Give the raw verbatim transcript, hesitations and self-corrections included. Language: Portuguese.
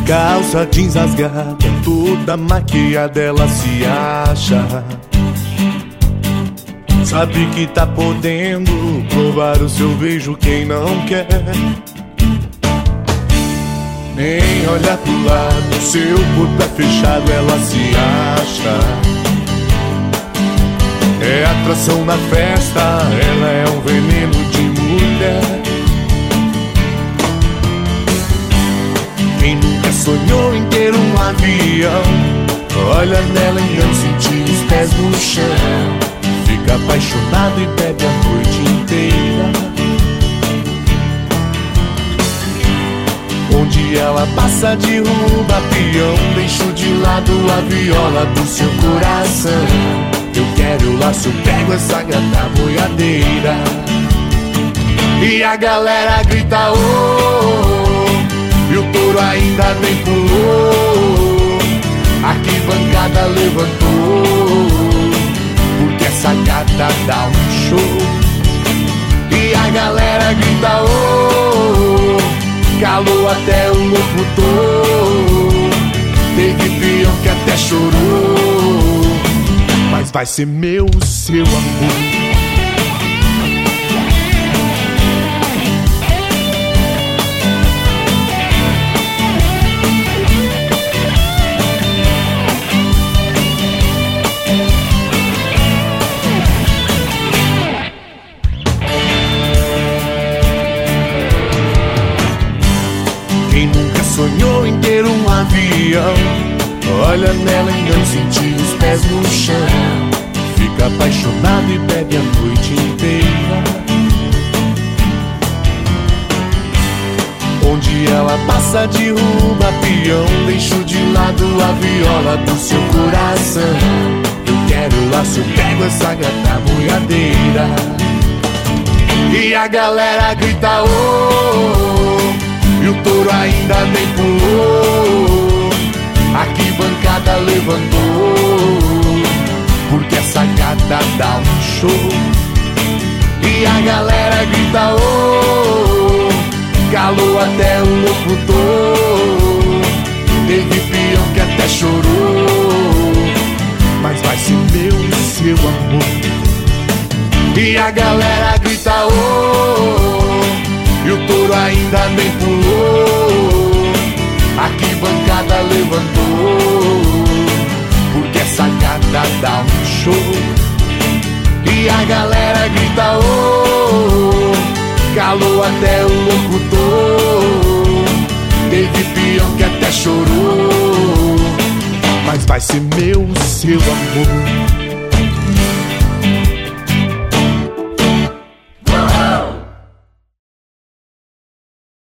calça jeans rasgada, toda maquiada ela se acha. Sabe que tá podendo provar o seu beijo quem não quer. Nem olha pro lado, seu corpo é fechado, ela se acha. É atração na festa, ela é um veneno de mulher. Quem nunca sonhou em ter um avião, olha nela e não sentir os pés no chão. Fica apaixonado e bebe a noite inteira. Onde ela passa derruba peão, deixo de lado a viola do seu coração. Eu quero o laço, pego essa gata boiadeira. E a galera grita oh, oh, e o touro ainda nem pulou. A arquibancada levantou, porque essa gata dá um show. E a galera grita oh, oh, calou até o locutor. Teve peão que até chorou, mas vai ser meu, seu amor. Quem nunca sonhou em ter um avião, olha nela e não sentir os pés no chão. Fica apaixonado e bebe a noite inteira. Onde ela passa derruba peão, deixo de lado a viola do seu coração. Eu quero laço, pego essa gata boiadeira. E a galera grita oh, oh, e o touro ainda nem pulou. A arquibancada levantou, porque essa gata dá um show. E a galera grita oh, oh, calou até o locutor. Teve peão que até chorou, mas vai ser meu, seu amor. E a galera grita oh, oh, e o touro ainda nem pulou. A arquibancada levantou, porque essa gata dá um show. E a galera grita oh, oh, calou até o locutor. Teve peão que até chorou, mas vai ser meu, seu amor.